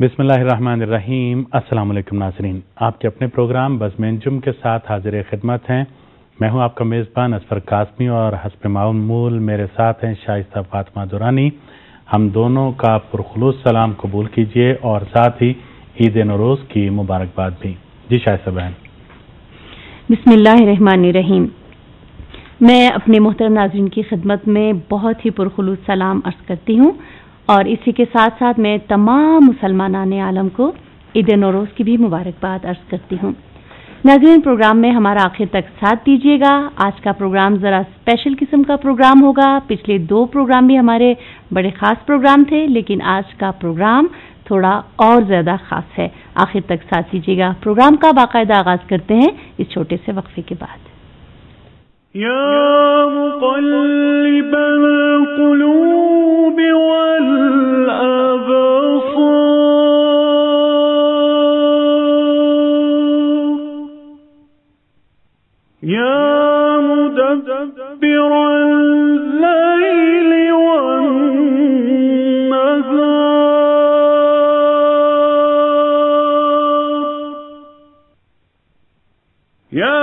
बिस्मिल्लाहिर्रहमानिर्रहीम। अस्सलाम वालेकुम नाज़रीन, आपके अपने प्रोग्राम बज़्म जुम के साथ हाजिर खिदमत हैं। मैं हूं आपका मेज़बान असफर कासमी और हस्ब मामूल मेरे साथ हैं शाइस्ता फातिमा दुरानी। हम दोनों का पुरखुलूस सलाम कबूल कीजिए और साथ ही ईद नौरोज़ की मुबारकबाद भी। जी शाइस्ता बहन। बिस्मिल्लाहिर्रहमानिर्रहीम। मैं अपने मोहतरम नाज़रीन की खिदमत में बहुत ही पुरखुलूस सलाम अर्ज़ करती हूँ और इसी के साथ साथ मैं तमाम मुसलमान आलम को ईद नौरोज़ की भी मुबारकबाद अर्ज़ करती हूँ। नाज़रीन, प्रोग्राम में हमारा आखिर तक साथ दीजिएगा। आज का प्रोग्राम ज़रा स्पेशल किस्म का प्रोग्राम होगा। पिछले 2 प्रोग्राम भी हमारे बड़े ख़ास प्रोग्राम थे, लेकिन आज का प्रोग्राम थोड़ा और ज़्यादा ख़ास है। आखिर तक साथ दीजिएगा। प्रोग्राम का बाकायदा आगाज़ करते हैं इस छोटे से वक्फे के बाद। या मुक़ल्लिबल क़ुलूब वल अबसार, या मुदब्बिरल लैलि वन नहार, या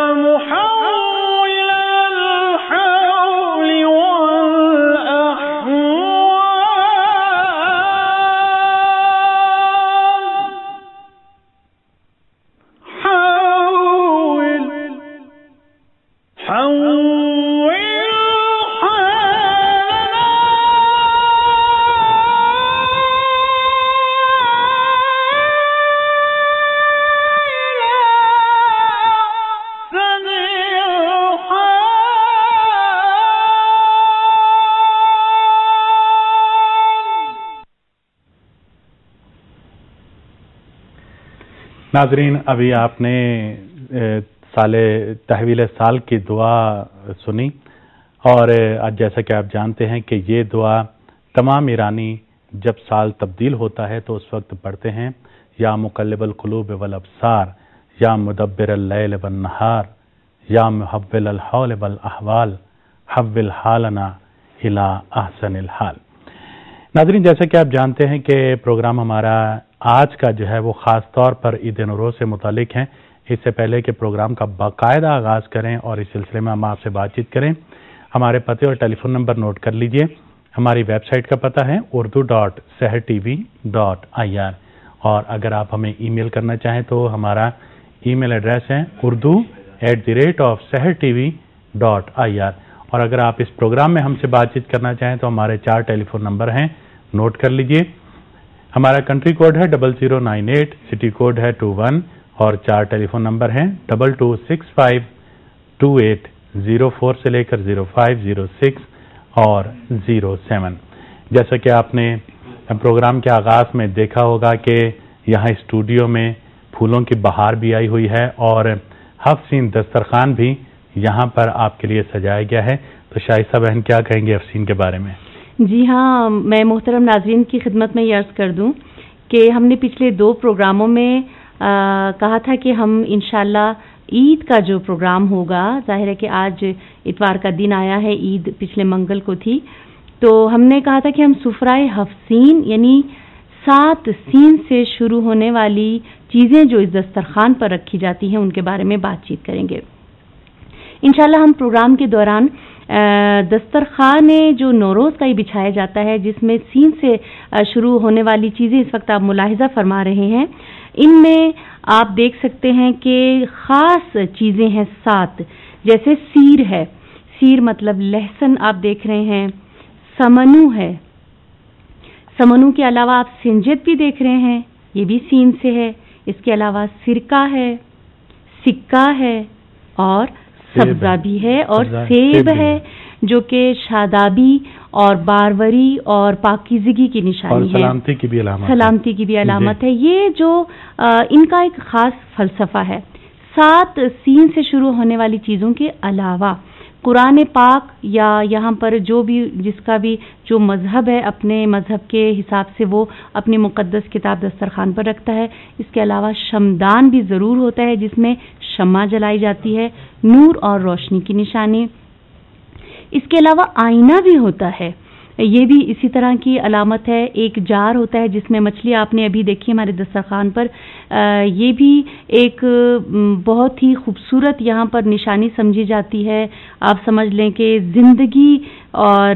नाजरीन, अभी आपने साले तहवील साल की दुआ सुनी और आज जैसा कि आप जानते हैं कि ये दुआ तमाम ईरानी जब साल तब्दील होता है तो उस वक्त पढ़ते हैं। या मुक़ल्लिबल क़ुलूब वल अबसार, या मुदब्बिरल लैल वन नहार, या मुहव्विलल हौल वल अहवाल, हव्विल हालना इला अहसनिल हाल। नाज़रीन, जैसा कि आप जानते हैं कि प्रोग्राम हमारा आज का जो है वो ख़ास तौर पर ईद नौरोज़ से मुतालिक है। इससे पहले कि प्रोग्राम का बाकायदा आगाज़ करें और इस सिलसिले में हम आपसे बातचीत करें, हमारे पते और टेलीफोन नंबर नोट कर लीजिए। हमारी वेबसाइट का पता है urdu.sehertv.ir और अगर आप हमें ईमेल करना चाहें तो हमारा ईमेल एड्रेस है urdu@sehertv.ir और अगर आप इस प्रोग्राम में हमसे बातचीत करना चाहें तो हमारे 4 टेलीफोन नंबर हैं, नोट कर लीजिए। हमारा कंट्री कोड है 0098, सिटी कोड है 21 और 4 टेलीफोन नंबर हैं 22652804 से लेकर 05, 06 और 07। जैसा कि आपने प्रोग्राम के आगाज़ में देखा होगा कि यहाँ स्टूडियो में फूलों की बहार भी आई हुई है और हफ्सीन दस्तरखान भी यहाँ पर आपके लिए सजाया गया है। तो शाइस्ता बहन क्या कहेंगे हफ्सीन के बारे में? जी हाँ, मैं मोहतरम नाज़रीन की खिदमत में ये अर्ज़ कर दूँ कि हमने पिछले 2 प्रोग्रामों में कहा था कि हम इंशाअल्लाह ईद का जो प्रोग्राम होगा, ज़ाहिर है कि आज इतवार का दिन आया है, ईद पिछले मंगल को थी, तो हमने कहा था कि हम सुफ़राए हफ्सीन यानी 7 सीन से शुरू होने वाली चीज़ें जो इस दस्तरखान पर रखी जाती हैं उनके बारे में बातचीत करेंगे। इंशाअल्लाह हम प्रोग्राम के दौरान दस्तरखान जो नौरोज़ का ही बिछाया जाता है, जिसमें सीन से शुरू होने वाली चीज़ें इस वक्त आप मुलाहिज़ा फरमा रहे हैं, इनमें आप देख सकते हैं कि ख़ास चीज़ें हैं 7। जैसे सीर है, सीर मतलब लहसुन आप देख रहे हैं, समनू है, समनू के अलावा आप सिंजत भी देख रहे हैं, ये भी सीन से है। इसके अलावा सिरका है, सिक्का है और सब्ज़ा भी है और सेब है जो कि शादाबी और बारवरी और पाकीज़गी की निशानी है, सलामती की भी अलामत है। ये जो इनका एक ख़ास फ़लसफ़ा है। 7 सीन से शुरू होने वाली चीज़ों के अलावा कुरान पाक या यहाँ पर जो भी जिसका भी जो मज़हब है, अपने मज़हब के हिसाब से वो अपनी मुक़द्दस किताब दस्तरखान पर रखता है। इसके अलावा शमदान भी ज़रूर होता है जिसमें शम्मा जलाई जाती है, नूर और रोशनी की निशानी। इसके अलावा आईना भी होता है یہ بھی اسی طرح کی علامت ہے. ایک جار ہوتا ہے جس میں مچھلی آپ نے ابھی دیکھی ہمارے دسترخوان پر, یہ بھی ایک بہت ہی خوبصورت یہاں پر نشانی سمجھی جاتی ہے. آپ سمجھ لیں کہ زندگی اور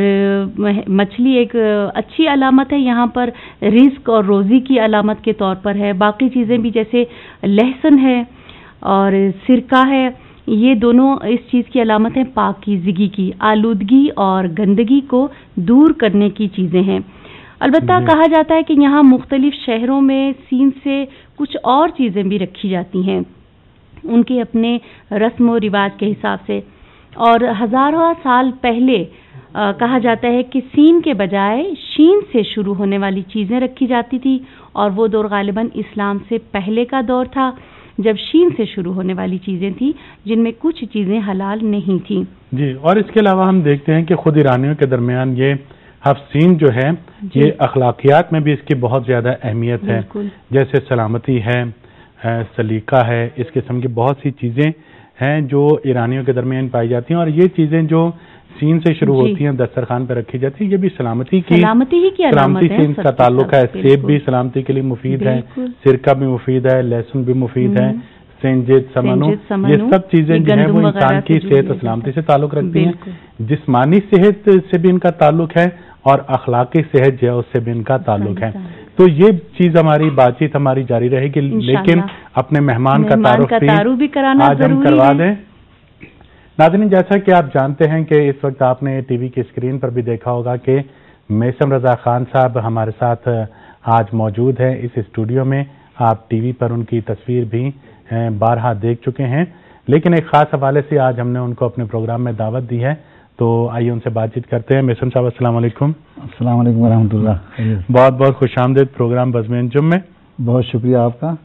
مچھلی ایک اچھی علامت ہے یہاں پر, رزق اور روزی کی علامت کے طور پر ہے. باقی چیزیں بھی جیسے لہسن ہے اور سرکہ ہے, یہ دونوں اس چیز کی علامت ہیں پاکیزگی کی, آلودگی اور گندگی کو دور کرنے کی چیزیں ہیں. البتہ کہا جاتا ہے کہ یہاں مختلف شہروں میں سین سے کچھ اور چیزیں بھی رکھی جاتی ہیں ان کے اپنے رسم و رواج کے حساب سے, اور ہزاروں سال پہلے کہا جاتا ہے کہ سین کے بجائے شین سے شروع ہونے والی چیزیں رکھی جاتی تھی, اور وہ دور غالباً اسلام سے پہلے کا دور تھا جب شین سے شروع ہونے والی چیزیں تھیں جن میں کچھ چیزیں حلال نہیں تھیں. جی, اور اس کے علاوہ ہم دیکھتے ہیں کہ خود ایرانیوں کے درمیان یہ حفصین جو ہے یہ اخلاقیات میں بھی اس کی بہت زیادہ اہمیت ہے, جیسے سلامتی ہے, سلیقہ ہے, اس قسم کی بہت سی چیزیں ہیں جو ایرانیوں کے درمیان پائی جاتی ہیں, اور یہ چیزیں جو سین سے شروع ہوتی ہیں دسترخوان پہ رکھی جاتی ہے یہ بھی سلامتی کی سلامتی سے ان کا تعلق ہے. سیب بھی سلامتی کے لیے مفید ہے, سرکہ بھی مفید ہے, لہسن بھی مفید ہے, سنجد, سمنو, یہ سب چیزیں جو ہیں وہ انسان کی صحت و سلامتی سے تعلق رکھتی ہیں. جسمانی صحت سے بھی ان کا تعلق ہے اور اخلاقی صحت جو ہے اس سے بھی ان کا تعلق ہے. تو یہ چیز ہماری بات چیت ہماری جاری رہے گی, لیکن اپنے مہمان کا تعارف بھی آج ہم کروا دیں. ناظرین, جیسا کہ آپ جانتے ہیں کہ اس وقت آپ نے ٹی وی کی اسکرین پر بھی دیکھا ہوگا کہ میثم رضا خان صاحب ہمارے ساتھ آج موجود ہیں اس اسٹوڈیو میں. آپ ٹی وی پر ان کی تصویر بھی بارہا دیکھ چکے ہیں, لیکن ایک خاص حوالے سے آج ہم نے ان کو اپنے پروگرام میں دعوت دی ہے, تو آئیے ان سے بات چیت کرتے ہیں. میثم صاحب السلام علیکم. السلام علیکم ورحمۃ اللہ. بہت بہت خوش آمدید پروگرام بزم انجم میں. بہت شکریہ آپ کا.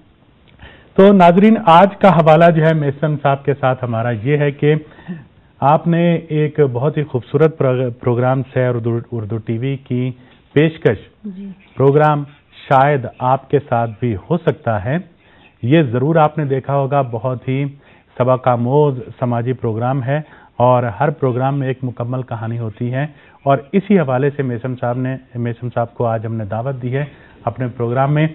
تو ناظرین, آج کا حوالہ جو ہے میثم صاحب کے ساتھ ہمارا یہ ہے کہ آپ نے ایک بہت ہی خوبصورت پروگرام سیر اردو ٹی وی کی پیشکش پروگرام شاید آپ کے ساتھ بھی ہو سکتا ہے, یہ ضرور آپ نے دیکھا ہوگا. بہت ہی سبق آموز سماجی پروگرام ہے اور ہر پروگرام میں ایک مکمل کہانی ہوتی ہے, اور اسی حوالے سے میثم صاحب کو آج ہم نے دعوت دی ہے اپنے پروگرام میں,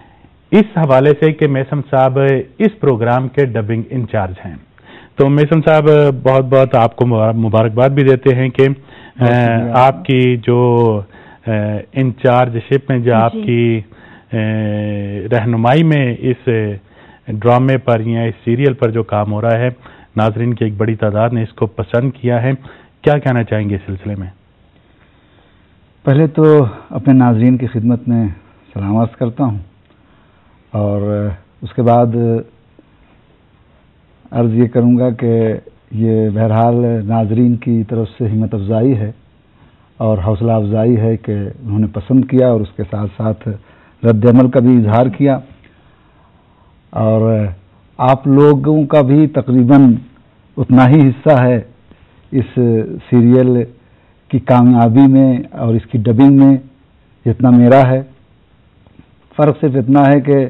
اس حوالے سے کہ میثم صاحب اس پروگرام کے ڈبنگ انچارج ہیں. تو میثم صاحب بہت بہت آپ کو مبارکباد بھی دیتے ہیں کہ آپ کی جو انچارج شپ میں جو آپ کی رہنمائی میں اس ڈرامے پر یا اس سیریل پر جو کام ہو رہا ہے, ناظرین کی ایک بڑی تعداد نے اس کو پسند کیا ہے. کیا کہنا چاہیں گے اس سلسلے میں؟ پہلے تو اپنے ناظرین کی خدمت میں سلام عرض کرتا ہوں, اور اس کے بعد عرض یہ کروں گا کہ یہ بہرحال ناظرین کی طرف سے ہمت افزائی ہے اور حوصلہ افزائی ہے کہ انہوں نے پسند کیا, اور اس کے ساتھ ساتھ رد عمل کا بھی اظہار کیا, اور آپ لوگوں کا بھی تقریباً اتنا ہی حصہ ہے اس سیریل کی کامیابی میں اور اس کی ڈبنگ میں جتنا میرا ہے. فرق صرف اتنا ہے کہ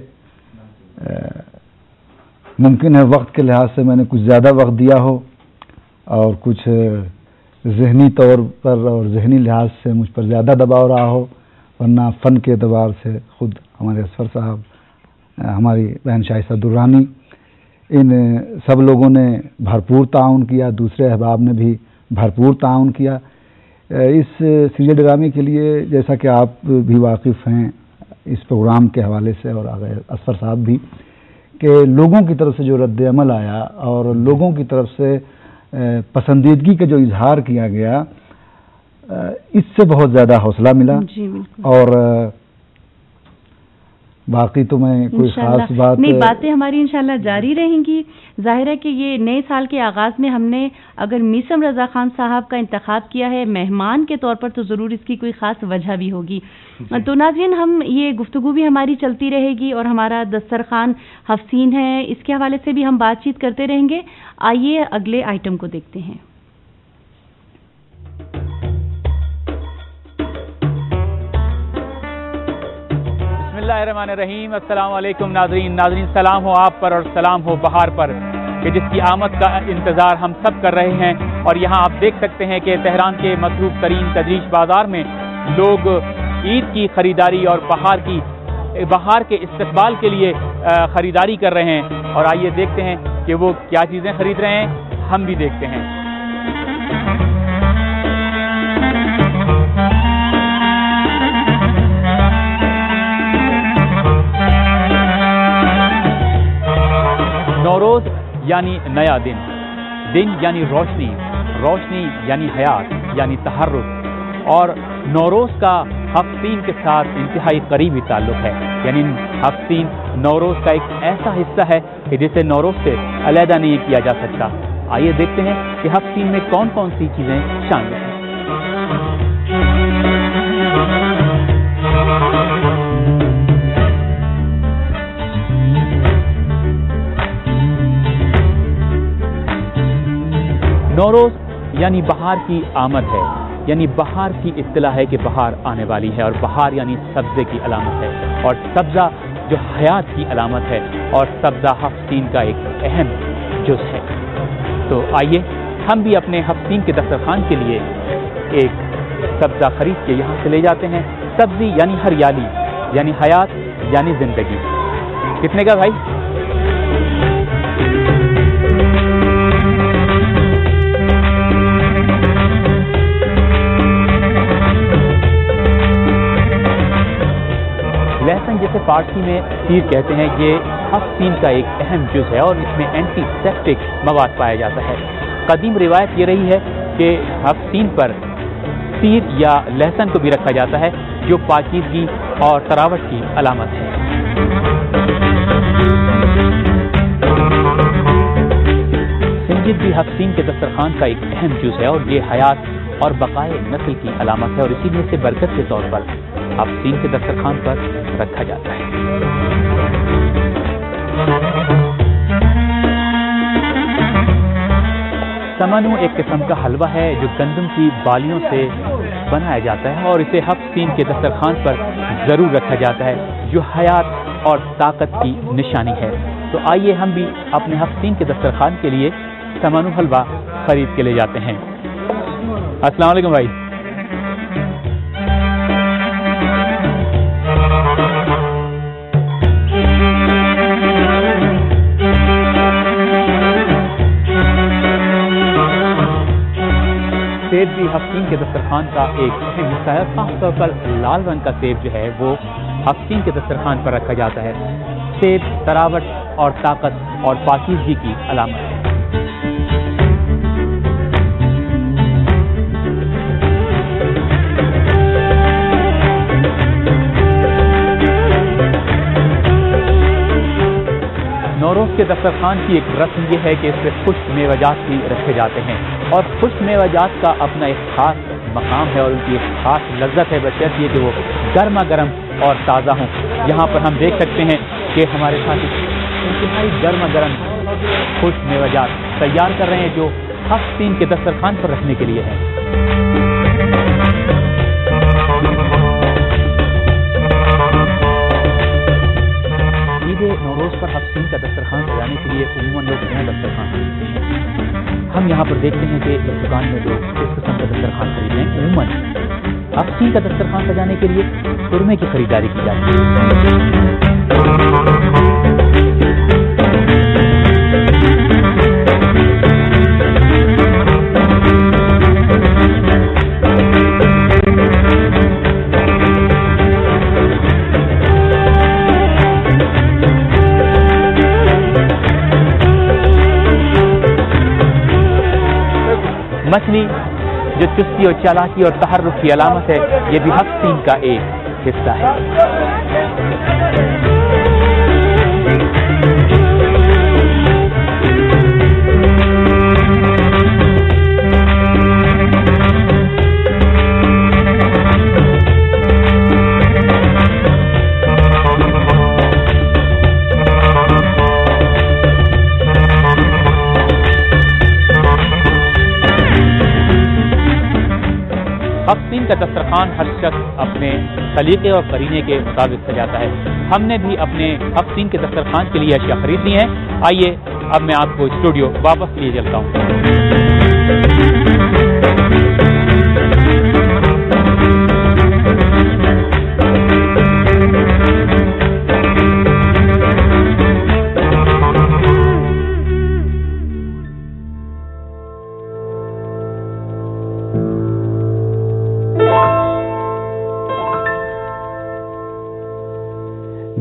ممکن ہے وقت کے لحاظ سے میں نے کچھ زیادہ وقت دیا ہو, اور کچھ ذہنی طور پر اور ذہنی لحاظ سے مجھ پر زیادہ دباؤ رہا ہو, ورنہ فن کے اعتبار سے خود ہمارے اسفر صاحب, ہماری بہن شائستہ درانی, ان سب لوگوں نے بھرپور تعاون کیا, دوسرے احباب نے بھی بھرپور تعاون کیا. اس سیریل ڈرامے کے لیے جیسا کہ آپ بھی واقف ہیں اس پروگرام کے حوالے سے, اور اسفر صاحب بھی, کہ لوگوں کی طرف سے جو رد عمل آیا اور لوگوں کی طرف سے پسندیدگی کا جو اظہار کیا گیا, اس سے بہت زیادہ حوصلہ ملا. اور باقی تو میں کوئی خاص بات نہیں, باتیں ہماری انشاءاللہ جاری رہیں گی. ظاہر ہے کہ یہ نئے سال کے آغاز میں ہم نے اگر میثم رضا خان صاحب کا انتخاب کیا ہے مہمان کے طور پر, تو ضرور اس کی کوئی خاص وجہ بھی ہوگی. تو ناظرین, ہم یہ گفتگو بھی ہماری چلتی رہے گی, اور ہمارا دسترخوان حفصین ہے, اس کے حوالے سے بھی ہم بات چیت کرتے رہیں گے. آئیے اگلے آئٹم کو دیکھتے ہیں. بسم اللہ الرحمن الرحیم. السلام علیکم ناظرین. سلام ہو آپ پر اور سلام ہو بہار پر, کہ جس کی آمد کا انتظار ہم سب کر رہے ہیں. اور یہاں آپ دیکھ سکتے ہیں کہ تہران کے مصروف ترین تدریج بازار میں لوگ عید کی خریداری اور بہار کے استقبال کے لیے خریداری کر رہے ہیں، اور آئیے دیکھتے ہیں کہ وہ کیا چیزیں خرید رہے ہیں، ہم بھی دیکھتے ہیں۔ نوروز یعنی نیا دن یعنی روشنی، روشنی یعنی حیات یعنی تحرک، اور نوروز کا ہفتین کے ساتھ انتہائی قریبی تعلق ہے، یعنی ہفتین نوروز کا ایک ایسا حصہ ہے کہ جسے نوروز سے علیحدہ نہیں کیا جا سکتا۔ آئیے دیکھتے ہیں کہ ہفتین میں کون کون سی چیزیں شامل ہیں۔ نوروز یعنی بہار کی آمد ہے، یعنی بہار کی اطلاع ہے کہ بہار آنے والی ہے، اور بہار یعنی سبزے کی علامت ہے، اور سبزہ جو حیات کی علامت ہے، اور سبزہ ہفتین کا ایک اہم جز ہے۔ تو آئیے ہم بھی اپنے ہفتین کے دسترخوان کے لیے ایک سبزہ خرید کے یہاں سے لے جاتے ہیں۔ سبزی یعنی ہریالی، یعنی حیات یعنی زندگی۔ کتنے کا بھائی؟ لہسن جسے فارسی میں تیر کہتے ہیں، یہ ہفتین کا ایک اہم جز ہے، اور اس میں اینٹی سیپٹک مواد پایا جاتا ہے۔ قدیم روایت یہ رہی ہے کہ ہفتین پر تیر یا لہسن کو بھی رکھا جاتا ہے، جو پاکیزگی اور تراوٹ کی علامت ہے۔ سنجد بھی ہفتین کے دسترخوان کا ایک اہم جز ہے، اور یہ حیات اور بقائے نسل کی علامت ہے، اور اسی میں سے برکت کے طور پر ہفتین کے دسترخوان پر رکھا جاتا ہے۔ سمنو ایک قسم کا حلوہ ہے جو گندم کی بالیوں سے بنایا جاتا ہے، اور اسے ہفتین کے دسترخوان پر ضرور رکھا جاتا ہے، جو حیات اور طاقت کی نشانی ہے۔ تو آئیے ہم بھی اپنے ہفتین کے دسترخوان کے لیے سمنو حلوہ خرید کے لے جاتے ہیں۔ السلام علیکم بھائی۔ سیب بھی ہفتین کے دسترخوان کا ایک اہم حصہ ہے، خاص طور پر لال رنگ کا سیب جو ہے وہ ہفتین کے دسترخوان پر رکھا جاتا ہے۔ سیب تراوٹ اور طاقت اور پاکیزگی کی علامت ہے۔ نوروز کے دسترخوان کی ایک رسم یہ ہے کہ اس میں خشک میوہ جات بھی رکھے جاتے ہیں، اور خشک میوہ جات کا اپنا ایک خاص مقام ہے، اور ان کی ایک خاص لذت ہے، بشرط یہ کہ وہ گرما گرم اور تازہ ہوں۔ یہاں پر ہم دیکھ سکتے ہیں کہ ہمارے ساتھ انتہائی گرما گرم خشک میوہ جات تیار کر رہے ہیں، جو ہفتین کے دسترخوان پر رکھنے کے لیے ہے۔ نوروز پر ہفتین کا دسترخوان سجانے کے لیے عموماً لوگ نیا دسترخوان خریدتے ہیں۔ ہم یہاں پر دیکھتے ہیں کہ اس دکان میں لوگ اس قسم کا دسترخوان خریدتے ہیں۔ عموماً ہفتین کا دسترخوان سجانے کے لیے سرمے کی خریداری کی جاتی ہے۔ مچھلی جو چستی اور چالاکی اور تحرک کی علامت ہے، یہ بھی ہفتین کا ایک حصہ ہے۔ ہفتین کا دسترخوان ہر شخص اپنے سلیقے اور قرینے کے مطابق سجاتا ہے۔ ہم نے بھی اپنے ہفتین کے دسترخوان کے لیے اشیاء خرید لی ہیں۔ آئیے اب میں آپ کو اسٹوڈیو واپس لیے چلتا ہوں۔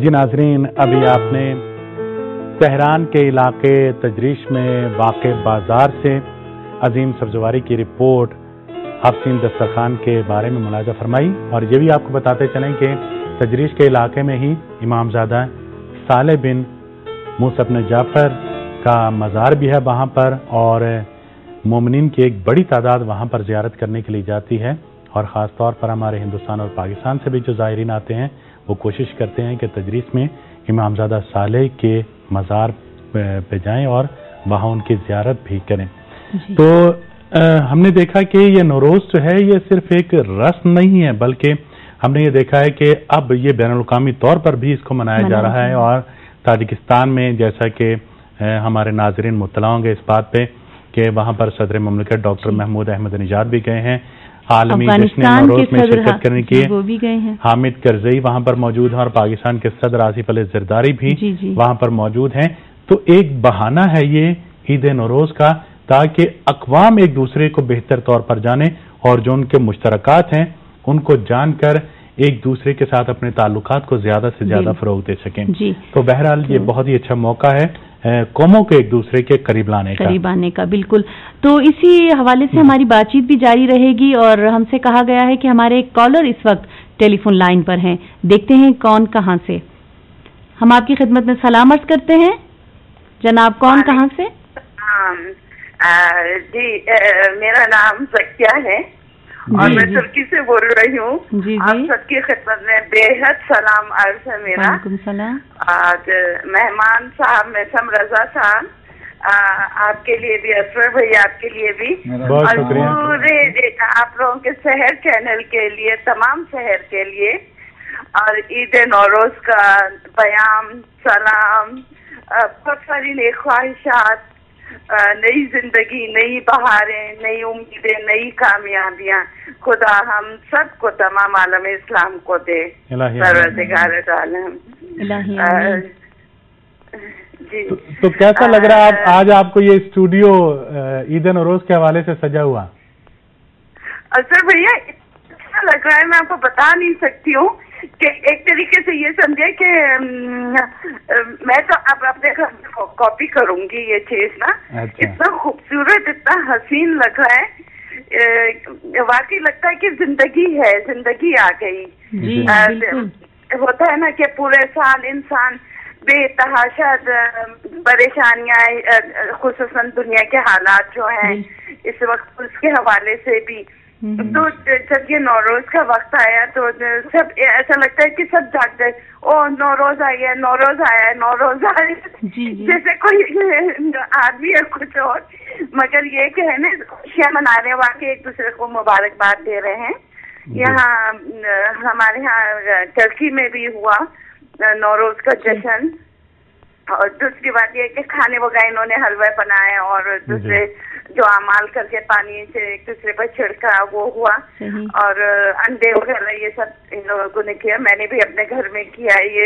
जी नाजरीन, अभी आपने तेहरान के इलाके तजरीश में वाक़े बाजार से अजीम सब्जवारी की रिपोर्ट हफ्सीन दस्तरखान के बारे में मुलाजा फरमाई। और ये भी आपको बताते चलें कि तजरीश के इलाके में ही इमामजादा साले बिन मूसा इब्न जाफर का मज़ार भी है वहाँ पर, और मोमिनीन की एक बड़ी तादाद वहाँ पर ज़ियारत करने के लिए जाती है। और ख़ास तौर पर हमारे हिंदुस्तान और पाकिस्तान से भी जो ज़ायरीन आते हैं वो कोशिश करते हैं कि तजरीस में इमामजादा साले के मज़ार पे जाएं और वहाँ उनकी ज़ियारत भी करें। तो हमने देखा कि ये नौरोज़ जो है ये सिर्फ एक रस्म नहीं है, बल्कि हमने ये देखा है कि अब ये बैनुल-अक़वामी तौर पर भी इसको मनाया जा रहा है। और ताजिकिस्तान में, जैसा कि हमारे नाज़रीन मुत्तला होंगे इस बात पे कि वहाँ पर सदर ममलिकत डॉक्टर महमूद अहमद निजाद भी गए हैं, आलमी जश्न नौरोज़ में शिरकत करने के लिए हामिद करज़ई वहाँ पर मौजूद हैं, और पाकिस्तान के सदर आसिफ अली ज़रदारी भी वहाँ पर मौजूद हैं। तो एक बहाना है ये ईद नौरोज़ का, ताकि अक़वाम एक दूसरे को बेहतर तौर पर जाने और जो उनके मुश्तरकात हैं उनको जानकर एक दूसरे के साथ अपने ताल्लुकात को ज्यादा से ज्यादा फरोग दे सकें। तो बहरहाल ये बहुत ही अच्छा मौका है कौमों को एक दूसरे के करीब आने का। बिल्कुल। तो इसी हवाले से हमारी बातचीत भी जारी रहेगी, और हमसे कहा गया है कि हमारे एक कॉलर इस वक्त टेलीफोन लाइन पर हैं। देखते हैं कौन कहां से। हम आपकी खिदमत में सलाम अर्ज करते हैं। जनाब, कौन कहां से? जी, मेरा नाम ज़किया है और मैं तुर्की से बोल रही हूँ। आप सबकी खिदमत में बेहद सलाम अर्ज है मेरा। आज मेहमान साहब मैसम रजा साहब, आपके लिए भी, असर भैया आपके लिए भी, और पूरे आप लोगों के शहर चैनल के लिए, तमाम शहर के लिए, और ईद नौरोज का बयान, सलाम, बहुत सारी नेक ख्वाहिशात, नई जिंदगी, नई बहारें, नई उम्मीदें, नई कामयाबियां खुदा हम सबको, तमाम आलम इस्लाम को दे। परवरदिगार आलम। जी। तो कैसा लग रहा है आज आपको ये स्टूडियो ईद नौरोज के हवाले से सजा हुआ? असर भैया, अच्छा लग रहा है, मैं आपको बता नहीं सकती हूँ कि एक तरीके से ये समझे कि मैं तो अब अपने घर में कॉपी करूंगी ये चीज ना। अच्छा। इतना खूबसूरत, इतना हसीन लग रहा है, वाकई लगता है कि जिंदगी है, जिंदगी आ गई। होता है ना कि पूरे साल इंसान बेतहाशा परेशानियां, खुसूसन दुनिया के हालात जो हैं इस वक्त, उसके हवाले से भी, तो जब ये नौरोज का वक्त आया तो सब ऐसा लगता है कि सब जाग गए, ओ नौरोज आई है, नौरोज आया है, नौरोज आ रही है, जैसे कोई आदमी है कुछ और, मगर ये कि है ना, खुशियां मनाने वाले एक दूसरे को मुबारकबाद दे रहे हैं। यहाँ हमारे यहाँ टर्की में भी हुआ नौरोज का जश्न, और दूसरी बात ये कि खाने वगैरह इन्होंने हलवा बनाए, और दूसरे जो अमाल करके पानी से एक दूसरे पर छिड़का वो हुआ, और अंडे वगैरह ये सब इन लोगों ने किया। मैंने भी अपने घर में किया ये,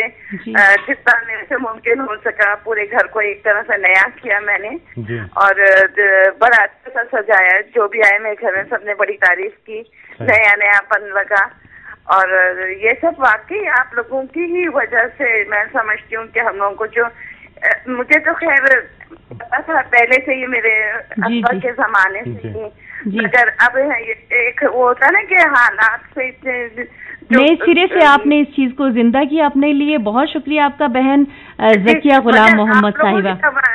जितना मेरे से मुमकिन हो सका पूरे घर को एक तरह से नया किया मैंने, और बड़ा अच्छा सा सजाया। जो भी आए मेरे घर में सबने बड़ी तारीफ की, नया नयापन लगा, और ये सब वाकई आप लोगों की ही वजह से मैं समझती हूँ कि हम लोगों को जो, मुझे तो खैर पता था पहले से ही मेरे अब्बा के जमाने से ही, मगर अब एक वो होता ना कि हालात से इतने नए सिरे से आपने इस चीज को जिंदा किया अपने लिए। बहुत शुक्रिया आपका बहन ज़किया गुलाम मोहम्मद साहिबा।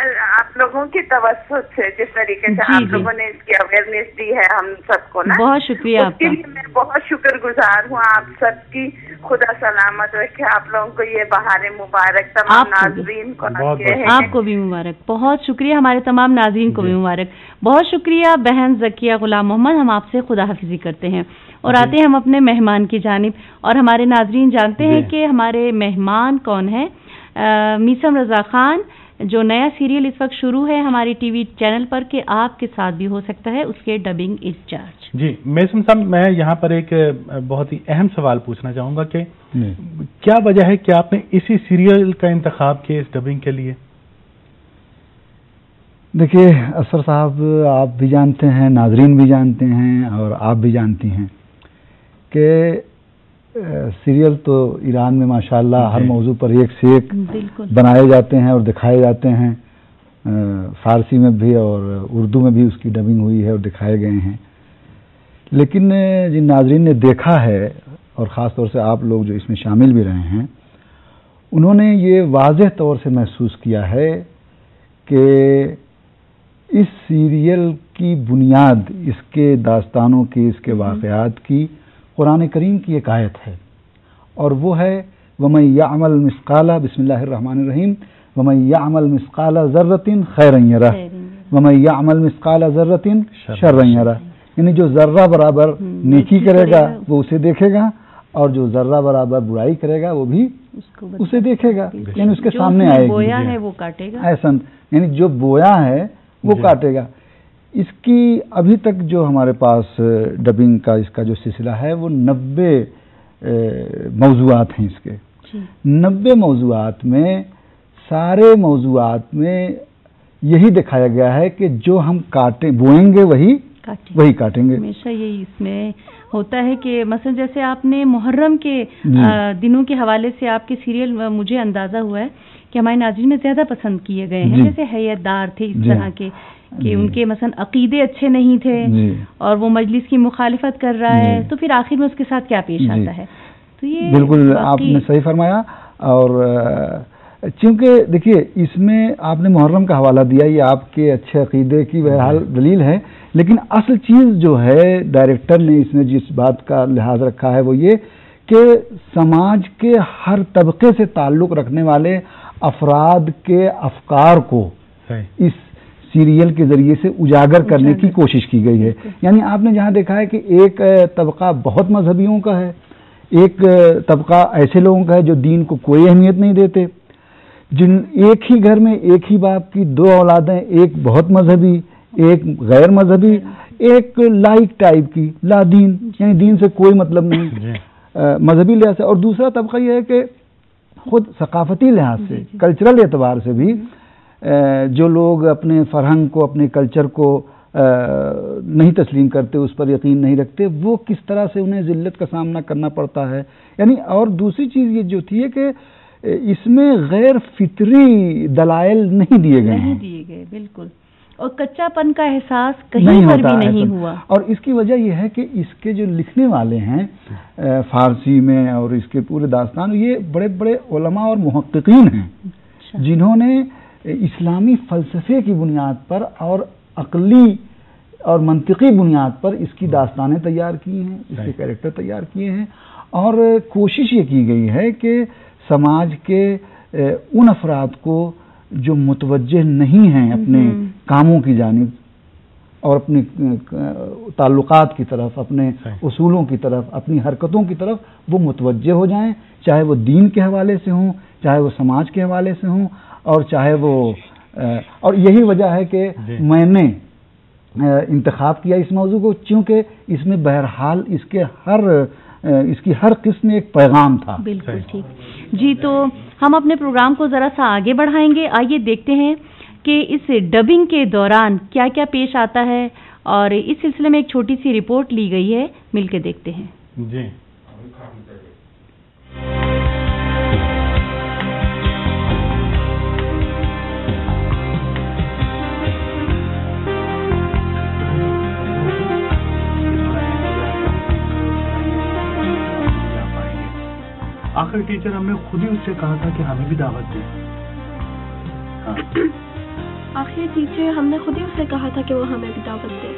आप लोगों की तवज्जो से जिस तरीके से आप लोगों ने इसकी अवेयरनेस दी है हम सबको ना, बहुत शुक्रिया उसके लिए मैं बहुत शुक्रगुजार हूँ आप सबकी। खुदा सलामत रखे आप लोगों को, ये बहारें मुबारक, तमाम नाज़रीन को आपको भी मुबारक। बहुत शुक्रिया, हमारे तमाम नाज़रीन को भी मुबारक। बहुत शुक्रिया बहन ज़किया गुलाम मोहम्मद। हम आपसे खुदा हाफिज़ी करते हैं और आते हैं हम अपने मेहमान की जानिब। और हमारे नाज़रीन जानते हैं कि हमारे मेहमान कौन है। मीसम रजा खान, जो नया सीरियल इस वक्त शुरू है हमारी टीवी चैनल पर, के आपके साथ भी हो सकता है, उसके डबिंग इंचार्ज। जी मीसम साहब, मैं यहाँ पर एक बहुत ही अहम सवाल पूछना चाहूँगा कि क्या वजह है कि आपने इसी सीरियल का इंतखाब किया इस डबिंग के लिए? देखिए असर साहब, आप भी जानते हैं, नाजरीन भी जानते हैं और आप भी जानती हैं कि سیریل تو ایران میں ماشاءاللہ ہر موضوع پر ایک سے ایک بالکل بنائے جاتے ہیں اور دکھائے جاتے ہیں، فارسی میں بھی اور اردو میں بھی اس کی ڈبنگ ہوئی ہے اور دکھائے گئے ہیں. لیکن جن ناظرین نے دیکھا ہے اور خاص طور سے آپ لوگ جو اس میں شامل بھی رہے ہیں، انہوں نے یہ واضح طور سے محسوس کیا ہے کہ اس سیریل کی بنیاد اس کے داستانوں کی، اس کے واقعات کی قرآن کریم کی ایک آیت ہے، اور وہ ہے وَمَن يَعْمَلْ مِثْقَالَ بسم اللہ الرحمن الرحیم وَمَن يَعْمَلْ مِثْقَالَ ذَرَّةٍ خَيْرًا يَرَهُ وَمَن يَعْمَلْ مِثْقَالَ ذَرَّةٍ شَرًّا يَرَهُ. یعنی جو ذرہ برابر نیکی کرے گا وہ اسے دیکھے گا، اور جو ذرہ برابر برائی کرے گا وہ بھی اسے دیکھے گا، یعنی اس کے سامنے آئے گی. بویا ہے وہ کاٹے گا، ایسا یعنی جو بویا ہے وہ کاٹے گا. اس کی ابھی تک جو ہمارے پاس ڈبنگ کا اس کا جو سلسلہ ہے وہ 90 موضوعات ہیں. اس کے 90 موضوعات میں سارے موضوعات میں یہی دکھایا گیا ہے کہ جو ہم بوئیں گے وہی کاٹیں گے. ہمیشہ یہی اس میں ہوتا ہے کہ مثلا جیسے آپ نے محرم کے دنوں کے حوالے سے آپ کے سیریل مجھے اندازہ ہوا ہے کہ ہمارے ناظرین میں زیادہ پسند کیے گئے ہیں. جیسے حیات دار تھے اس طرح کے کہ ان کے مثلا عقیدے اچھے نہیں تھے اور وہ مجلس کی مخالفت کر رہا ہے، تو پھر آخر میں اس کے ساتھ کیا پیش آتا ہے. تو یہ بالکل آپ نے صحیح فرمایا. اور چونکہ دیکھیے اس میں آپ نے محرم کا حوالہ دیا، یہ آپ کے اچھے عقیدے کی بہرحال دلیل ہے، لیکن اصل چیز جو ہے ڈائریکٹر نے اس میں جس بات کا لحاظ رکھا ہے وہ یہ کہ سماج کے ہر طبقے سے تعلق رکھنے والے افراد کے افکار کو اس سیریل کے ذریعے سے اجاگر کرنے کی کوشش کی گئی ہے. یعنی آپ نے جہاں دیکھا ہے کہ ایک طبقہ بہت مذہبیوں کا ہے، ایک طبقہ ایسے لوگوں کا ہے جو دین کو کوئی اہمیت نہیں دیتے، جن ایک ہی گھر میں ایک ہی باپ کی 2 اولادیں، ایک بہت مذہبی ایک غیر مذہبی، ایک لائک ٹائپ کی لا دین، یعنی دین سے کوئی مطلب نہیں مذہبی لحاظ سے. اور دوسرا طبقہ یہ ہے کہ خود ثقافتی لحاظ سے کلچرل اعتبار سے بھی جو لوگ اپنے فرہنگ کو اپنے کلچر کو نہیں تسلیم کرتے، اس پر یقین نہیں رکھتے، وہ کس طرح سے انہیں ذلت کا سامنا کرنا پڑتا ہے. یعنی اور دوسری چیز یہ جو تھی ہے کہ اس میں غیر فطری دلائل نہیں دیے گئے بالکل، اور کچا پن کا احساس کہیں پر بھی نہیں ہوا. اور اس کی وجہ یہ ہے کہ اس کے جو لکھنے والے ہیں فارسی میں اور اس کے پورے داستان، یہ بڑے بڑے علماء اور محققین ہیں جنہوں نے اسلامی فلسفے کی بنیاد پر اور عقلی اور منطقی بنیاد پر اس کی داستانیں تیار کی ہیں، اس کے کیریکٹر تیار کیے ہیں. اور کوشش یہ کی گئی ہے کہ سماج کے ان افراد کو جو متوجہ نہیں ہیں اپنے کاموں کی جانب اور اپنے تعلقات کی طرف، اپنے اصولوں کی طرف، اپنی حرکتوں کی طرف، وہ متوجہ ہو جائیں، چاہے وہ دین کے حوالے سے ہوں، چاہے وہ سماج کے حوالے سے ہوں، اور چاہے وہ اور یہی وجہ ہے کہ میں نے انتخاب کیا اس موضوع کو، چونکہ اس میں بہرحال اس کی ہر قسم میں ایک پیغام تھا. بالکل ٹھیک جی. تو ہم اپنے پروگرام کو ذرا سا آگے بڑھائیں گے. آئیے دیکھتے ہیں کہ اس ڈبنگ کے دوران کیا کیا پیش آتا ہے، اور اس سلسلے میں ایک چھوٹی سی رپورٹ لی گئی ہے، مل کے دیکھتے ہیں. جی آخر ٹیچر ہم نے خود ہی اس سے کہا تھا کہ ہمیں بھی دعوت دے. آخر ٹیچر ہم نے خود ہی اس سے کہا تھا کہ وہ ہمیں بھی دعوت دے.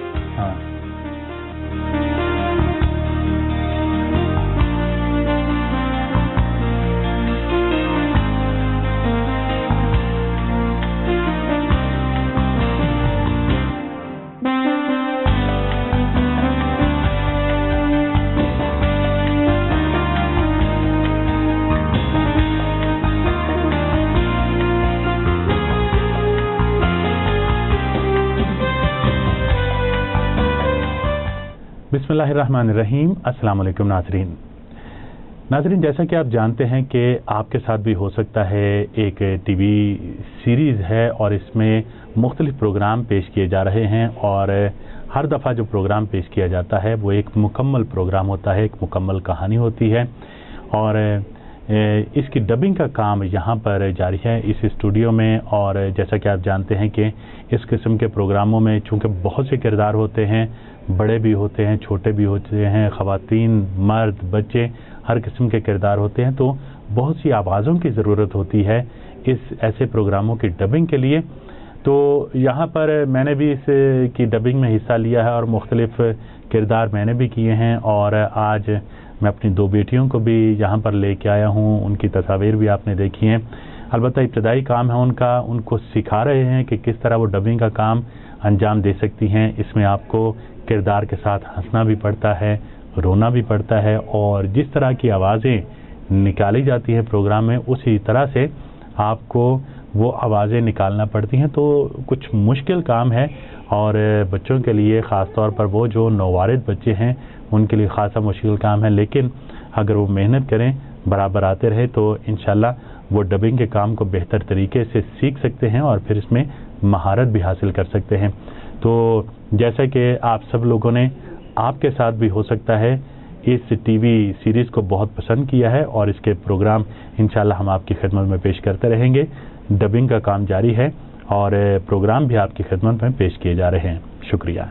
بسم اللہ الرحمن الرحیم. السلام علیکم ناظرین. नाज़रीन, जैसा कि आप जानते हैं कि आपके साथ भी हो सकता है एक टीवी सीरीज़ है और इसमें मुख्तलिफ प्रोग्राम पेश किए जा रहे हैं और हर दफ़ा जो प्रोग्राम पेश किया जाता है वो एक मुकम्मल प्रोग्राम होता है, एक मुकम्मल कहानी होती है और इसकी डबिंग का काम यहाँ पर जारी है इस स्टूडियो में। और जैसा कि आप जानते हैं कि इस किस्म के प्रोग्रामों में चूँकि बहुत से किरदार होते हैं, बड़े भी होते हैं, छोटे भी होते हैं, ख़वातीन, मर्द, बच्चे, हर किस्म के किरदार होते हैं, तो बहुत सी आवाज़ों की ज़रूरत होती है इस ऐसे प्रोग्रामों की डबिंग के लिए। तो यहाँ पर मैंने भी इस की डबिंग में हिस्सा लिया है और मुख्तलिफ किरदार मैंने भी किए हैं और आज मैं अपनी 2 बेटियों को भी यहाँ पर लेके आया हूँ। उनकी तस्वीर भी आपने देखी हैं। अलबत्ता इब्तदाई काम है उनका, उनको सिखा रहे हैं कि किस तरह वो डबिंग का काम अंजाम दे सकती हैं। इसमें आपको किरदार के साथ हंसना भी पड़ता है, रोना भी पड़ता है और जिस तरह की आवाज़ें निकाली जाती हैं प्रोग्राम में उसी तरह से आपको वो आवाज़ें निकालना पड़ती हैं। तो कुछ मुश्किल काम है और बच्चों के लिए ख़ास तौर पर वो जो नौवारिद बच्चे हैं उनके लिए ख़ासा मुश्किल काम है, लेकिन अगर वो मेहनत करें, बराबर आते रहे तो इंशाल्लाह वो डबिंग के काम को बेहतर तरीके से सीख सकते हैं और फिर इसमें महारत भी हासिल कर सकते हैं। तो जैसा कि आप सब लोगों ने, आपके साथ भी हो सकता है, इस टीवी सीरीज़ को बहुत पसंद किया है और इसके प्रोग्राम इंशाल्लाह हम आपकी खिदमत में पेश करते रहेंगे। डबिंग का काम जारी है और प्रोग्राम भी आपकी खिदमत में पेश किए जा रहे हैं। शुक्रिया।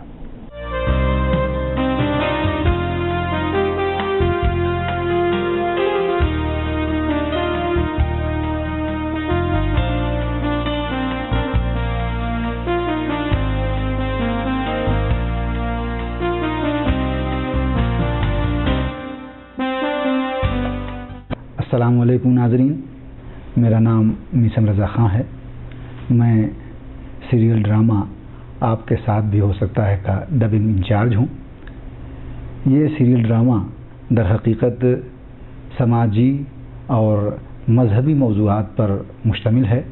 अस्सलाम वालेकुम नाज़रीन, मेरा नाम मीसम रज़ा ख़ान है। मैं सीरियल ड्रामा आपके साथ भी हो सकता है का डबिंग इंचार्ज हूँ। ये सीरियल ड्रामा दर हकीकत समाजी और मजहबी मौज़ूआत पर मुश्तमिल है।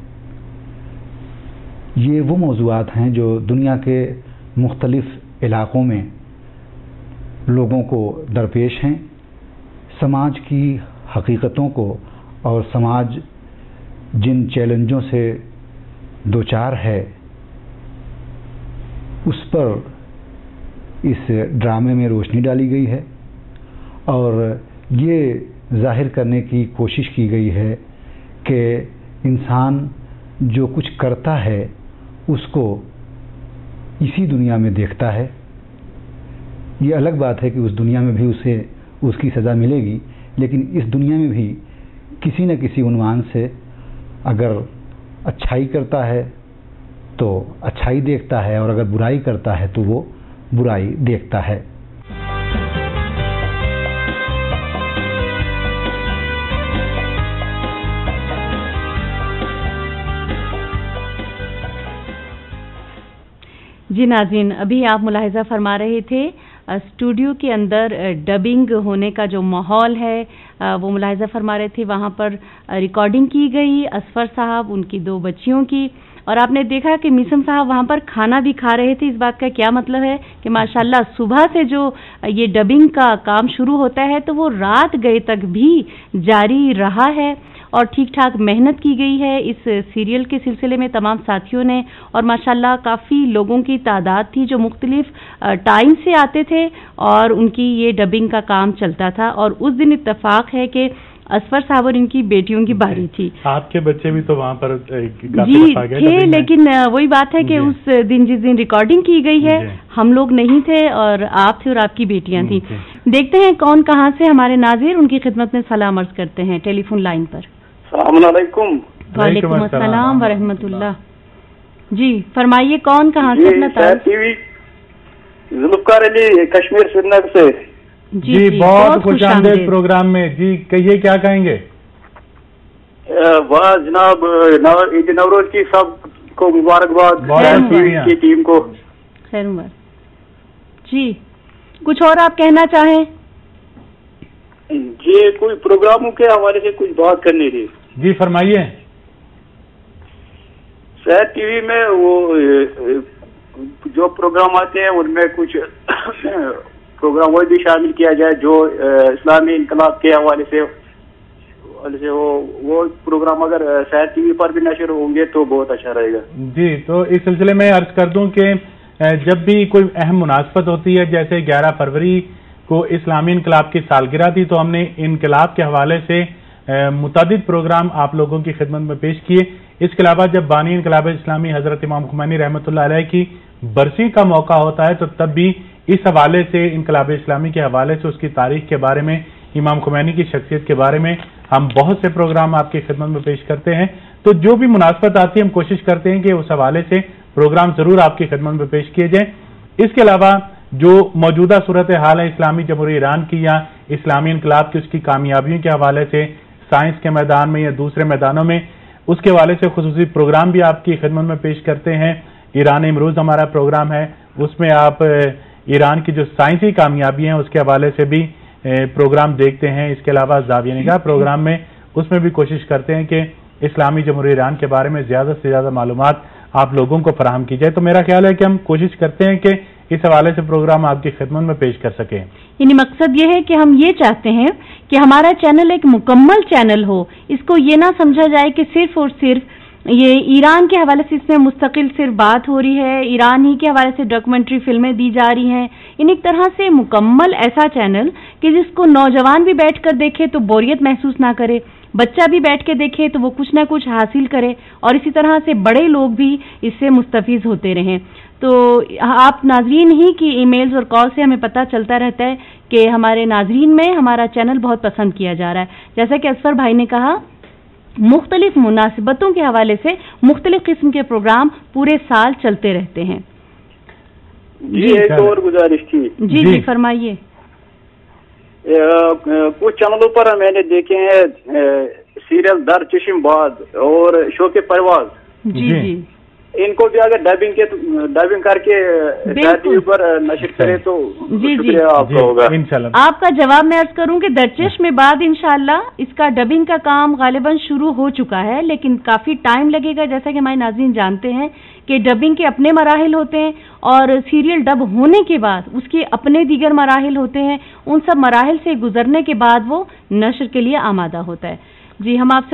ये वो मौज़ूआत हैं जो दुनिया के मुख्तलिफ़ इलाक़ों में लोगों को दरपेश हैं। समाज की हकीकतों को और समाज जिन चैलेंजों से दो चार है उस पर इस ड्रामे में रोशनी डाली गई है और ये जाहिर करने की कोशिश की गई है कि इंसान जो कुछ करता है उसको इसी दुनिया में देखता है। ये अलग बात है कि उस दुनिया में भी उसे उसकी सज़ा मिलेगी, लेकिन इस दुनिया में भी किसी न किसी उन्वान से अगर अच्छाई करता है तो अच्छाई देखता है और अगर बुराई करता है तो वो बुराई देखता है। जी नाज़रीन, अभी आप मुलाहिज़ा फरमा रहे थे स्टूडियो के अंदर डबिंग होने का जो माहौल है वो मुलाहिज़ा फरमा रहे थे। वहाँ पर रिकॉर्डिंग की गई असफर साहब, उनकी 2 बच्चियों की, और आपने देखा कि मीसम साहब वहाँ पर खाना भी खा रहे थे। इस बात का क्या मतलब है कि माशाल्लाह सुबह से जो ये डबिंग का काम शुरू होता है तो वो रात गए तक भी जारी रहा है और ठीक ठाक मेहनत की गई है इस सीरियल के सिलसिले में तमाम साथियों ने। और माशाल्लाह काफ़ी लोगों की तादाद थी जो मुख्तलिफ टाइम से आते थे और उनकी ये डबिंग का काम चलता था। और उस दिन इत्तेफाक है कि असफर साहब और इनकी बेटियों की बारी थी। आपके बच्चे भी तो वहाँ पर जी थे, लेकिन वही बात है कि उस दिन जिस दिन रिकॉर्डिंग की गई है हम लोग नहीं थे और आप थे और आपकी बेटियां थी। देखते हैं कौन कहाँ से हमारे नाज़िर उनकी खिदमत में सलाम अर्ज करते हैं टेलीफोन लाइन पर। वालेकुम अस्सलाम व रहमतुल्लाह। जी फरमाइए, कौन कहाँ से? अपना जुल्फ़कार अली कश्मीर श्रीनगर से। जी बहुत खुश आमदीद प्रोग्राम में। जी कहिए, क्या कहेंगे? वाह जनाब, ईद नवरोज की सब को मुबारकबाद, की टीम को खैर उम्र। जी कुछ और आप कहना चाहें? जी कोई प्रोग्रामों के हवाले से कुछ बात करनी थी। जी फरमाइए। शहर टीवी में वो जो प्रोग्राम आते हैं उनमें कुछ प्रोग्राम वो भी शामिल किया जाए जो इस्लामी इनकलाब के हवाले से से वो प्रोग्राम अगर शायद टीवी पर भी नशर होंगे तो बहुत अच्छा रहेगा। जी, तो इस सिलसिले में अर्ज कर दूं कि जब भी कोई अहम मुनासबत होती है, जैसे 11 फरवरी को इस्लामी इनकलाब की सालगिरह थी, तो हमने इनकलाब के हवाले से मुतअद्दिद प्रोग्राम आप लोगों की खिदमत में पेश किए। इसके अलावा जब बानी इनकलाब इस्लामी हजरत इमाम खुमैनी रहमतुल्लाह अलैह की बरसी का मौका होता है, तो तब भी इस हवाले से, इनकलाब इस्लामी के हवाले से, उसकी तारीख के बारे में, इमाम खुमैनी की शख्सियत के बारे में हम बहुत से प्रोग्राम आपकी खिदमत में पेश करते हैं। तो जो भी मुनासबत आती है, हम कोशिश करते हैं कि उस हवाले से प्रोग्राम जरूर आपकी खिदमत में पेश किए जाएं। इसके अलावा जो मौजूदा सूरत हाल है इस्लामी जमहूरियत ईरान की या इस्लामी इनकलाब की, उसकी कामयाबियों के हवाले से, साइंस के मैदान में या दूसरे मैदानों में, उसके हवाले से खुसूसी प्रोग्राम भी आपकी खिदमत में पेश करते हैं। ईरान इमरूज हमारा प्रोग्राम है, उसमें आप ईरान की जो साइंसी कामयाबियां हैं उसके हवाले से भी प्रोग्राम देखते हैं। इसके अलावा ज़ाविया निगाह प्रोग्राम में, उसमें भी कोशिश करते हैं कि इस्लामी जमहूरियत ईरान के बारे में ज़्यादा से ज़्यादा मालूमात आप लोगों को फराहम की जाए। तो मेरा ख्याल है कि हम कोशिश करते हैं कि इस हवाले से प्रोग्राम आपकी खिदमत में पेश कर सकें। यानी मकसद ये है कि हम ये चाहते हैं कि हमारा चैनल एक मुकम्मल चैनल हो। इसको ये ना समझा जाए कि सिर्फ और सिर्फ ये ईरान के हवाले से इसमें मुस्तकिल सिर्फ बात हो रही है, ईरान ही के हवाले से डॉक्यूमेंट्री फिल्में दी जा रही हैं। इन एक तरह से मुकम्मल ऐसा चैनल कि जिसको नौजवान भी बैठकर देखे तो बोरियत महसूस ना करे, बच्चा भी बैठ के देखे तो वो कुछ ना कुछ हासिल करे, और इसी तरह से बड़े लोग भी इससे मुस्तफीज होते रहें। तो आप नाजरीन ही की ईमेल्स और कॉल से हमें पता चलता रहता है कि हमारे नाजरीन में हमारा चैनल बहुत पसंद किया जा रहा है। जैसा कि असफर भाई ने कहा, मुख्तलिफ मुनासिबतों के हवाले से मुख्तलिफ किस्म के प्रोग्राम पूरे साल चलते रहते हैं। जी, एक और गुजारिश थी। जी फरमाइए। कुछ चैनलों पर मैंने देखे हैं सीरियल दर चश्म बाद और शो के परवाज। जी, इनको भी अगर डबिंग करके टीवी पर नशर करे तो शुक्रिया आपका होगा इंशाल्लाह। आपका जवाब मैं अर्ज करूं कि दरचश में बाद इंशाल्लाह इसका डबिंग का काम गालिबन शुरू हो चुका है, लेकिन काफी टाइम लगेगा। जैसा कि हमारे नाज़रीन जानते हैं कि डबिंग के अपने मराहिल होते हैं और सीरियल डब होने के बाद उसके अपने दीगर मराहिल होते हैं। उन सब मराहिल से गुजरने के बाद वो नशर के लिए आमादा होता है। जी, हम आपसे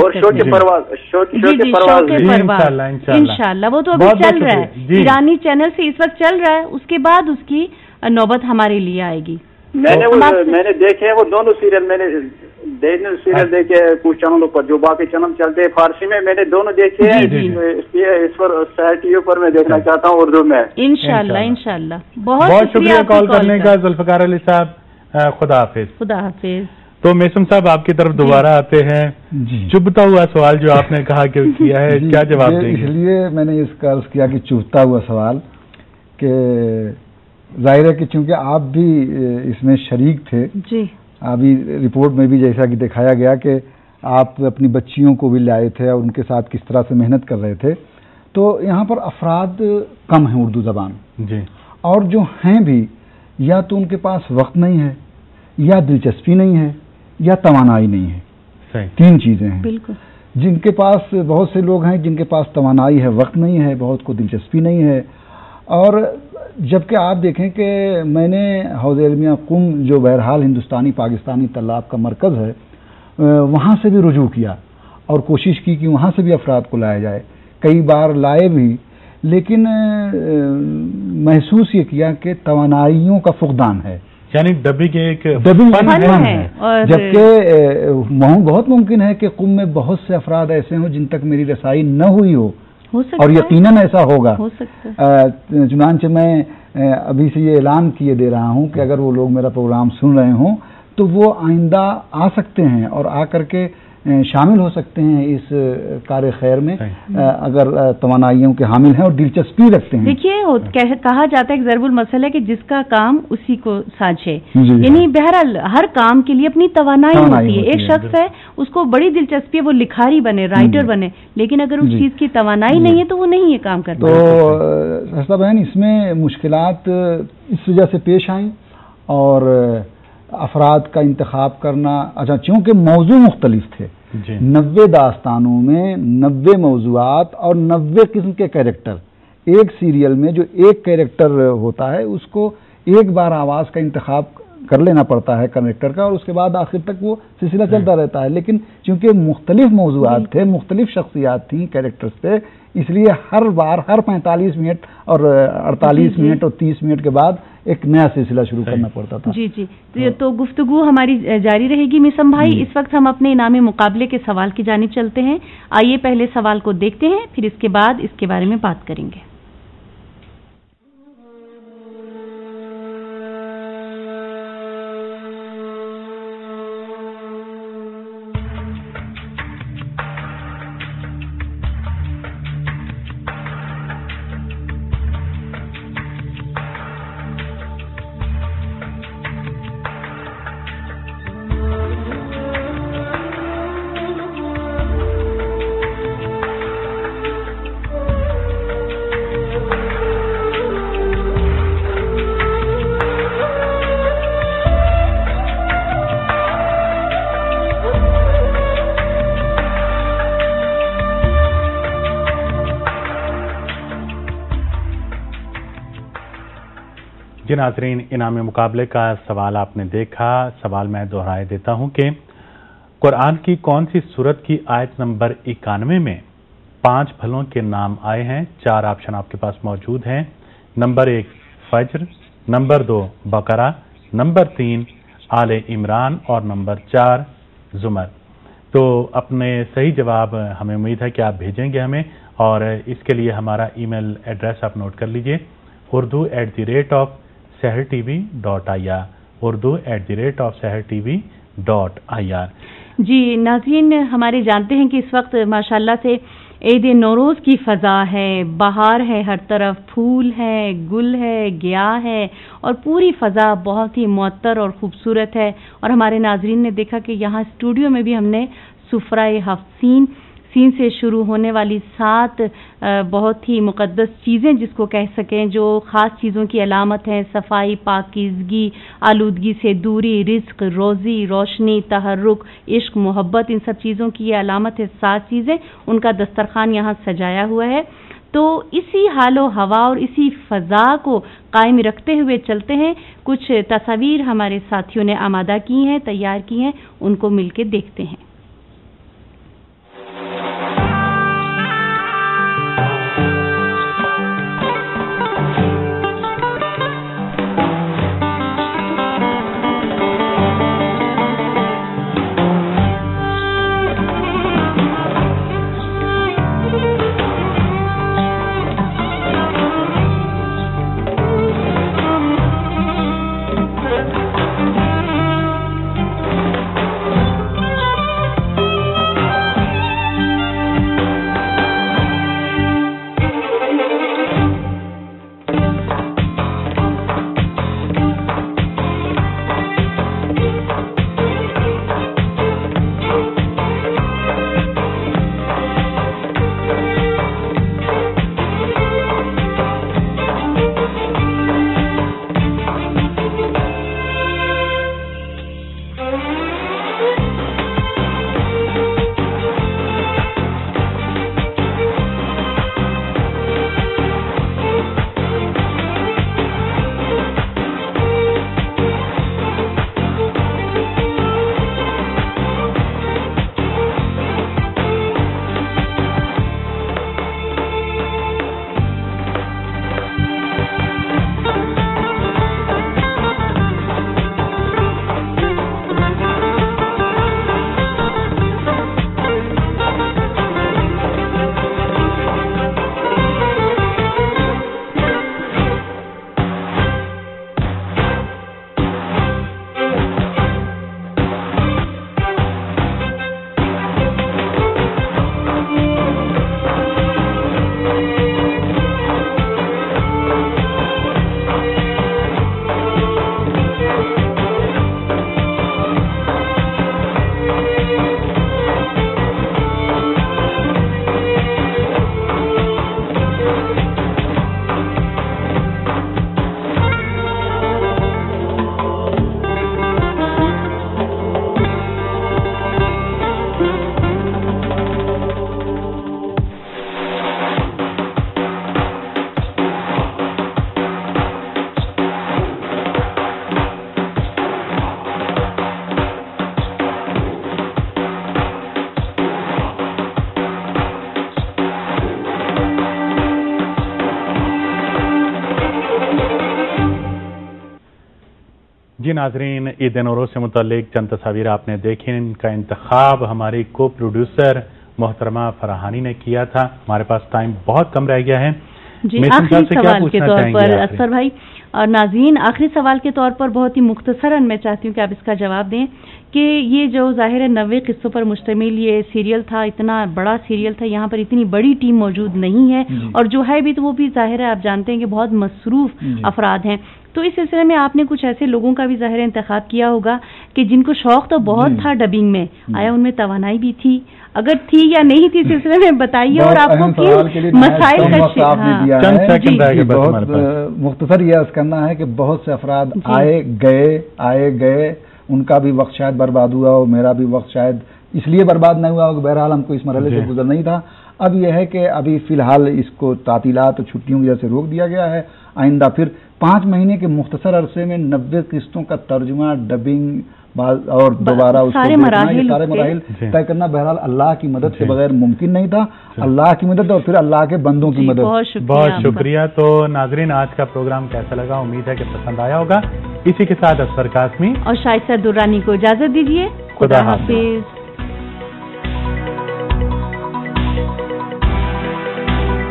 इंशाल्लाह, वो तो अभी चल रहा है, ईरानी चैनल से इस वक्त चल रहा है, उसके बाद उसकी नौबत हमारे लिए आएगी। मैंने देखे हैं वो दोनों सीरियल, सीरियल देखे कुछ चैनलों पर, जो बाकी चैनल चलते हैं फारसी में, मैंने दोनों देखे हैं। इस पर टीवी पर मैं देखना चाहता हूँ उर्दू में। इंशाल्लाह। बहुत शुक्रिया कॉल करने का जुल्फकार अली साहब। खुदा हाफिज। तो मेसम साहब आपकी तरफ दोबारा आते हैं। चुभता हुआ सवाल जो आपने कहा कि किया है, क्या जवाब देंगे? इसलिए मैंने इसका अर्ज किया कि चुभता हुआ सवाल, कि जाहिर है कि चूंकि आप भी इसमें शरीक थे जी। अभी रिपोर्ट में भी जैसा कि दिखाया गया कि आप अपनी बच्चियों को भी लाए थे और उनके साथ किस तरह से मेहनत कर रहे थे। तो यहाँ पर अफराद कम हैं उर्दू ज़बान जी, और जो हैं भी या तो उनके पास वक्त नहीं है, या दिलचस्पी नहीं है, या तवानाई नहीं है। सही, तीन चीजें हैं। बिल्कुल। जिनके पास, बहुत से लोग हैं जिनके पास तवानाई है, वक्त नहीं है, बहुत को दिलचस्पी नहीं है। और जबकि आप देखें कि मैंने हौज़ इल्मिया कुम, जो बहरहाल हिंदुस्तानी पाकिस्तानी तलाब का मरकज़ है, वहाँ से भी रुजू किया और कोशिश की कि वहाँ से भी अफराद को लाया जाए। कई बार लाए भी, लेकिन महसूस ये किया कि तवानाइयों का फुकदान है, यानी डबिंग एक फन है। जबकि बहुत मुमकिन है कि कुम में बहुत से अफराद ऐसे हों जिन तक मेरी रसाई न हुई हो और यकीनन ऐसा होगा। चुनांचे मैं अभी से ये ऐलान किए दे रहा हूं कि अगर वो लोग मेरा प्रोग्राम सुन रहे हों तो वो आइंदा आ सकते हैं और आकर के शामिल हो सकते हैं इस कार्य खैर में, अगर तवानाइयों के हामिल हैं और दिलचस्पी रखते हैं। देखिए, कहा जाता है कि ज़रबुल मसल है कि जिसका काम उसी को साझे, यानी बहरहाल हर काम के लिए अपनी तवानाई होती है। एक शख्स है, उसको बड़ी दिलचस्पी है वो लिखारी बने, राइटर बने, लेकिन अगर उस चीज की तवानाई नहीं है तो वो नहीं ये काम करता। तो हस्ता बहन, इसमें मुश्किलात इस वजह से पेश आई और अफराद का इंतखाब करना, अच्छा चूँकि मौजू मुख्तलिफ थे, 90 दास्तानों में 90 मौजूआत और 90 किस्म के कैरेक्टर। एक सीरियल में जो एक कैरेक्टर होता है उसको एक बार आवाज़ का इंतखाब کر لینا پڑتا ہے کنڈکٹر کا، اور اس کے بعد آخر تک وہ سلسلہ چلتا رہتا ہے. لیکن چونکہ مختلف موضوعات تھے، مختلف شخصیات تھیں کیریکٹرز پہ، اس لیے ہر بار ہر 45 منٹ اور 48 منٹ اور 30 منٹ کے بعد ایک نیا سلسلہ شروع کرنا پڑتا تھا. جی تو گفتگو ہماری جاری رہے گی مسم بھائی. اس وقت ہم اپنے انعامی مقابلے کے سوال کی جانب چلتے ہیں. آئیے پہلے سوال کو دیکھتے ہیں، پھر اس کے بعد اس کے بارے میں بات کریں گے. جی ناظرین، انعام مقابلے کا سوال آپ نے دیکھا. سوال میں دہرائے دیتا ہوں کہ قرآن کی کون سی سورت کی آیت نمبر 91 میں 5 پھلوں کے نام آئے ہیں؟ 4 آپشن آپ کے پاس موجود ہیں. نمبر 1 فجر، نمبر 2 بقرہ، نمبر 3 آل عمران اور نمبر 4 زمر. تو اپنے صحیح جواب ہمیں امید ہے کہ آپ بھیجیں گے ہمیں، اور اس کے لیے ہمارا ای میل ایڈریس آپ نوٹ کر لیجئے، urdu@sehertv.ir urdu@sehertv.ir. جی ناظرین، ہمارے جانتے ہیں کہ اس وقت ماشاءاللہ سے عید نوروز کی فضا ہے، بہار ہے، ہر طرف پھول ہے، گل ہے، گیا ہے، اور پوری فضا بہت ہی معطر اور خوبصورت ہے. اور ہمارے ناظرین نے دیکھا کہ یہاں اسٹوڈیو میں بھی ہم نے سفرہ ہفت سین سے شروع ہونے والی 7 بہت ہی مقدس چیزیں جس کو کہہ سکیں، جو خاص چیزوں کی علامت ہیں، صفائی، پاکیزگی، آلودگی سے دوری، رزق، روزی، روشنی، تحرک، عشق، محبت، ان سب چیزوں کی یہ علامت ہے. 7 چیزیں، ان کا دسترخوان یہاں سجایا ہوا ہے. تو اسی حال و ہوا اور اسی فضا کو قائم رکھتے ہوئے چلتے ہیں. کچھ تصاویر ہمارے ساتھیوں نے آمادہ کی ہیں، تیار کی ہیں، ان کو مل کے دیکھتے ہیں. جی ناظرین، عید نوروز سے متعلق چند تصاویر آپ نے دیکھی، ان کا انتخاب ہماری کو پروڈیوسر محترمہ فرحانی نے کیا تھا۔ ہمارے پاس ٹائم بہت کم رہ گیا ہے۔ جی آخری سوال کے طور پر اصفر بھائی اور ناظرین، آخری سوال کے طور پر بہت ہی مختصراً میں چاہتی ہوں کہ آپ اس کا جواب دیں کہ یہ جو ظاہر ہے 90 قصوں پر مشتمل یہ سیریل تھا، اتنا بڑا سیریل تھا، یہاں پر اتنی بڑی ٹیم موجود نہیں ہے اور جو ہے بھی تو وہ بھی ظاہر ہے آپ جانتے ہیں کہ بہت مصروف افراد ہیں، تو اس سلسلے میں آپ نے کچھ ایسے لوگوں کا بھی ظاہر انتخاب کیا ہوگا کہ جن کو شوق تو بہت تھا ڈبنگ میں، آیا ان میں توانائی بھی تھی؟ اگر تھی یا نہیں تھی سلسلے میں بتائیے، اور آپ کو کن مسائل کا بہت مختصر یہ عرض کرنا ہے کہ بہت سے افراد آئے گئے، ان کا بھی وقت شاید برباد ہوا ہو، میرا بھی وقت شاید اس لیے برباد نہیں ہوا ہو کہ بہرحال ہم کو اس مرحلے سے گزر نہیں تھا۔ اب یہ ہے کہ ابھی فی الحال اس کو تعطیلات اور چھٹیوں کی وجہ سے روک دیا گیا ہے، آئندہ پھر 5 مہینے کے مختصر عرصے میں 90 قسطوں کا ترجمہ، ڈبنگ اور دوبارہ اس سارے مراحل طے کرنا بہرحال اللہ کی مدد کے بغیر ممکن نہیں تھا، اللہ کی مدد اور پھر اللہ کے بندوں کی مدد۔ بہت شکریہ۔ تو ناظرین، آج کا پروگرام کیسا لگا؟ امید ہے کہ پسند آیا ہوگا۔ اسی کے ساتھ اصفر قاسمی اور شائستہ درانی کو اجازت دیجیے، خدا حافظ۔